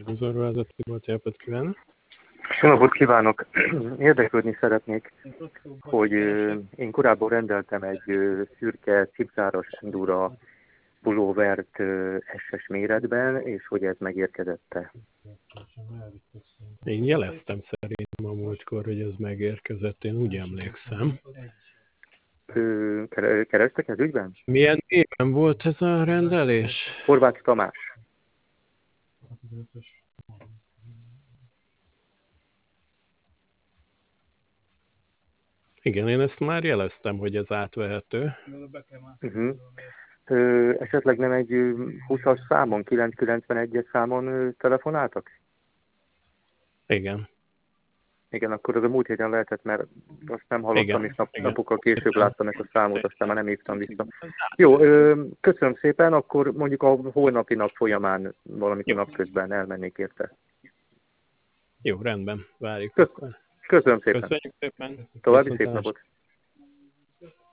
Szervizorvezető volt, jelpet kívánok. Jó napot kívánok! Érdeklődni szeretnék, hogy én korábban rendeltem egy szürke cipzáros Endura pulóvert SS méretben, és hogy ez megérkezette. Én jeleztem szerintem a múltkor, hogy ez megérkezett, én úgy emlékszem. Kerestek ez ügyben? Milyen éven volt ez a rendelés? Horváth Tamás. Igen, én ezt már jeleztem, hogy ez átvehető. Esetleg nem egy 20-as számon, 991-es számon telefonáltak? Igen. Igen, akkor az a múlt héten lehetett, mert azt nem hallottam, Igen. és napokkal később láttam ezt a számot, aztán már nem hívtam vissza. Jó, köszönöm szépen, akkor mondjuk a holnapi nap folyamán valamikor napközben elmennék érte. Jó, rendben, várjuk. Köszönöm szépen. Köszönjük szépen. További szép napot.